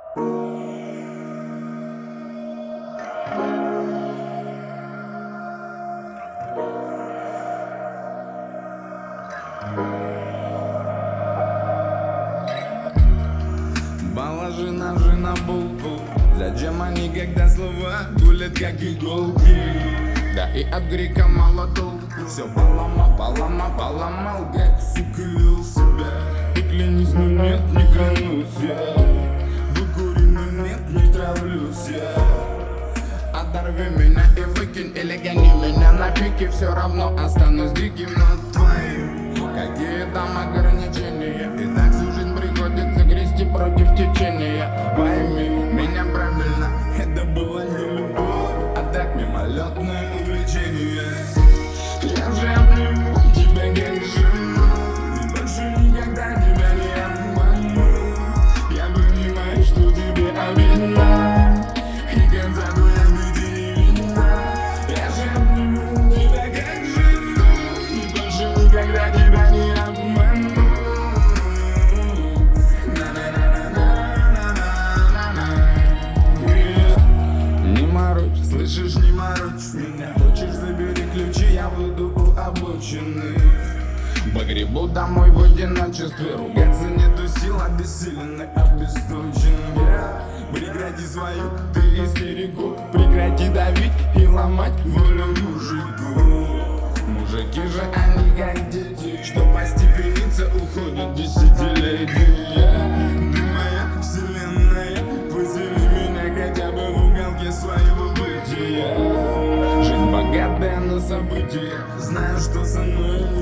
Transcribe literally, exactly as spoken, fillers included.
Положи ножи на булку. Зачем они, когда слова гулят как иголки? Да и от грека мало толку. Все поломал, поломал, поломал, как сука вел себя. И клянись, но нет, не клянусь я. Выкури, но нет, не травлюсь я. Оторви меня и выкинь, или гони меня на пике. Все равно останусь диким, но твоим. Какие там ограничения? И так всю жизнь приходится грести против течения. Пойми меня правильно, это было не любовь, а так мимолетное увлечение. Я же обниму тебя как жену, и больше никогда тебя не обману. Я понимаю, что тебе обидно, и конца твоя быть не видно. Я же обниму тебя как жену, и больше никогда тебя не обману. Не морочь, слышишь, не морочь меня. Хочешь, забери ключи, я буду у обочины. Погребу домой в одиночестве. Ругаться нету сил, обессиленный, обесточен я. Прекрати свою ты истерику, прекрати давить и ломать волю мужику. Мужики же они как дети, что постепениться уходят десятилетия. Ты моя вселенная, позови меня хотя бы в уголке своего бытия. Жизнь богатая на события, знаю, что со мной